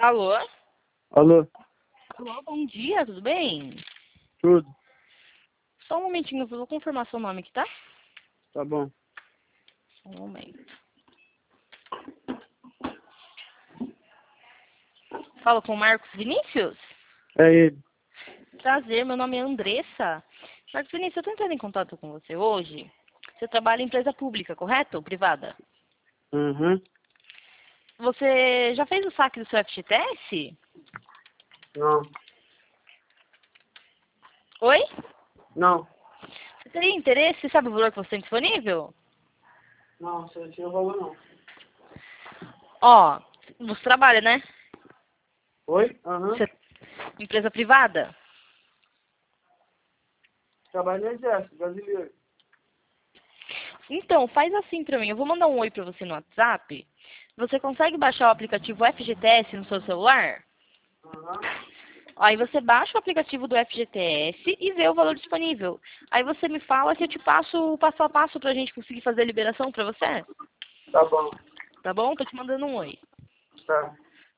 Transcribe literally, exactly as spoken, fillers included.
Alô? Alô, Alô, bom dia, tudo bem? tudo? Só um momentinho, eu vou confirmar seu nome aqui, tá? Tá bom. Só um momento. Fala com o Marcos Vinícius? É ele. Prazer, meu nome é Andressa. Marcos Vinícius, eu tô entrando em contato com você hoje. Você trabalha em empresa pública, correto? Ou privada? Uhum. Você já fez o saque do seu F G T S? Não. Oi? Não. Você teria interesse? Você sabe o valor que você tem disponível? Não, você não tinha valor não. Ó, você trabalha, né? Oi? Aham. Você... Empresa privada? Trabalho no exército brasileiro. Então, faz assim pra mim. Eu vou mandar um oi pra você no WhatsApp. Você consegue baixar o aplicativo F G T S no seu celular? Aham. Aí você baixa o aplicativo do F G T S e vê o valor disponível. Aí você me fala que eu te passo o passo a passo pra gente conseguir fazer a liberação pra você. Tá bom. Tá bom? Tô te mandando um oi. Tá.